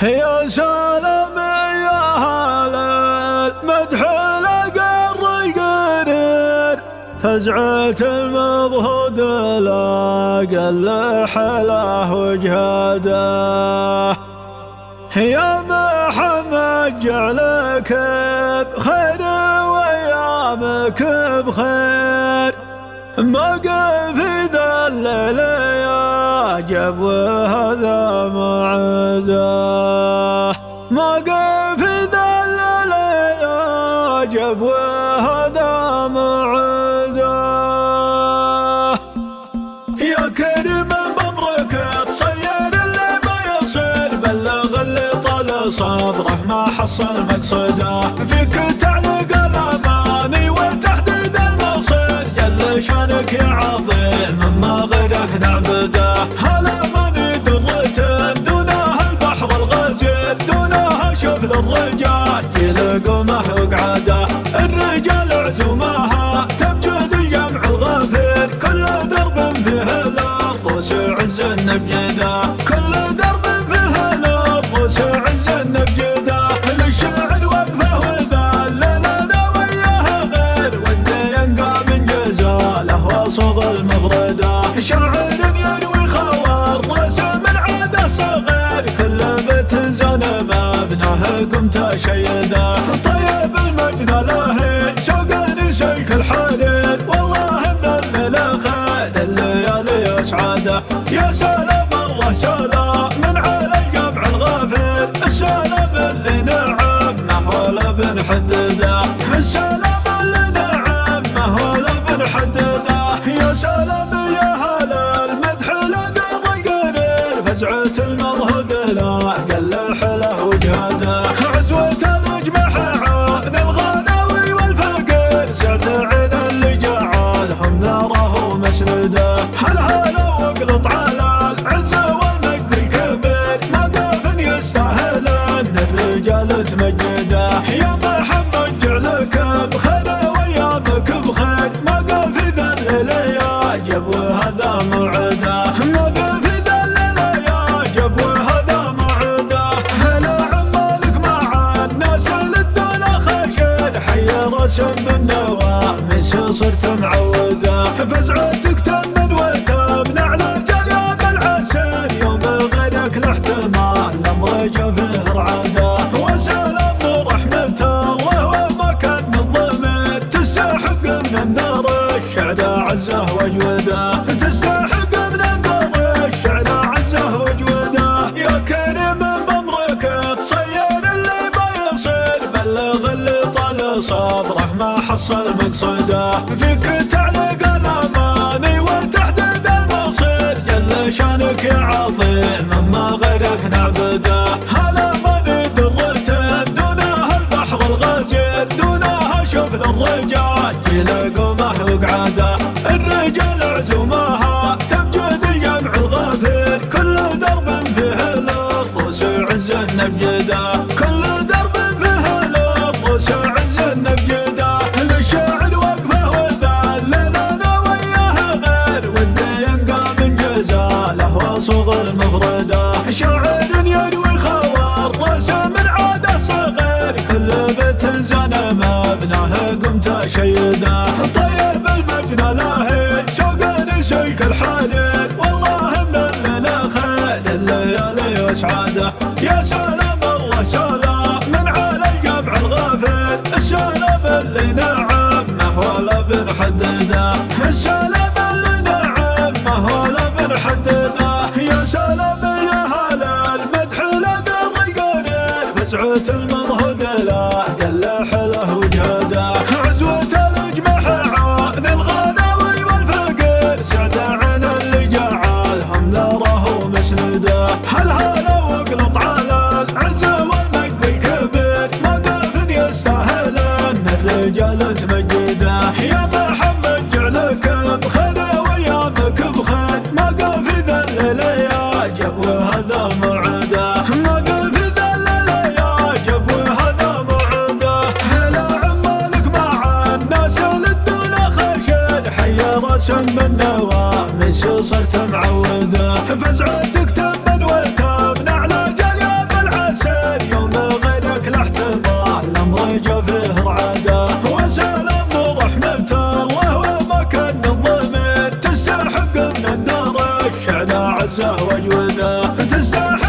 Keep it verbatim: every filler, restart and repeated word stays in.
يا سلام يا هلا المدح لقر القرير، فزعة المضهود لاقى حلاه وجهاده. يا محمد جعلك بخير وأيامك بخير، موقف ذا الليل يا جب وهذا موعده، موقف ذا الليل يا جب وهذا موعده. يا كريم بأمرك تصير اللي ما يصير، بلغ اللي طال صبره ما حصل مقصده، فيك تعلق الأماني وتحديد المصير، جل شانك يا عظيم مما غيرك نعبده. هلا من درة دونها البحر الغزير، دونها شفل الرجال جيل قومه وقعده، الرجال عزومها تبجد الجمع الغفير، كل درب فيه للروس عز نبجده، كل درب فيه للروس عز نبجده. للشاعر وقفه وذا الليلة وياه غير، ودي ينقى من جزاله وصوغ المفردة، شاعر يروي خوار رسم العادة صغير، كل بيت زان مبناه قمت شيده. طيب المجنى له شوقا سلك الحرير، والله ان الليل خير الليالي اسعاده. يا سلام الله سلام من على الجمع الغفير، السلام اللي نعمه ولا بنحدده، السلام اللي نعمه ولا بنحدده. يا سلام يا هلا المدح لقر القرير، فزعة المضهود لاقى الحله وجهاده، عزوة الجمح عون الغناوي والفقير، سعد عين اللي جعلهم ذره مسنده. هل هلا واقلط على العزة والمجد الكبير، موقف يستاهل ان الرجال تمجده. يا محمد جعلك بخير وايامك بخير، موقف ذا الليل يا جب وهذا موعده، موقف ذا الليل يا جب وهذا موعده. هلا عمالك مع الناس للدولة خشن، حي رسم بالنواميس صرت معوده، فزعتك تمن وتمنع على جليب العسل، يوم غيرك الاحتمال الامر جا فيه رعاده. وسلام رحمة الله وما كان من ضمير، تستحق من النار الشعر عزه وجوده، تستحق من النار الشعر عزه وجوده. يا كريم بأمرك تصير اللي ما يصير، بلغ اللي طال صبره ما حصل مقصده، فيك تعلق الأماني وتحديد المصير، جل شانك يا عظيم مما غيرك نعبده. هلا من درة دونها البحر الغزير، دونها شفل الرجال جيل قومه وقعده، الرجال عزومها تبجد الجمع الغفير، كل درب فيه للروس عز نبجده، كل درب فيه للروس عز نبجده. للشاعر وقفه وذا الليل انا وياه غير، ودي ينقى من جزاله وصوغ المفردة، شاعر يروي خوار رسم العادة صغير، كل بيت زان مبناه قمت شيده. طيب المجنى له شوقا سلك الحرير، والله ان الليل خير الليالي واسعاده. يا سلام الله سلام من على الجمع الغفير، السلام اللي نعمه ولا بنحدده، السلام اللي نعمه ولا بنحدده. يا سلام يا هلا المدح لقر القرير، فزعة المضهود لاقى الحله وجهاده، عزوة الجمح عون الغناوي والفقير، سعد عين اللي جعلهم ذره مسنده. هل هلا واقلط على العزة والمجد الكبير، موقف يستاهل ان الرجال تمجده. يا محمد جعلك بخير وايامك بخير، موقف ذا الليل يا جب وهذا موعده، موقف ذا الليل يا جب وهذا موعده. هلا عمالك مع الناس للدولة خشن، حي رسم بالنواميس صرت معوده، فزعتك تمن وتمنع على جليب العسل، عزه وجوده. تستاهل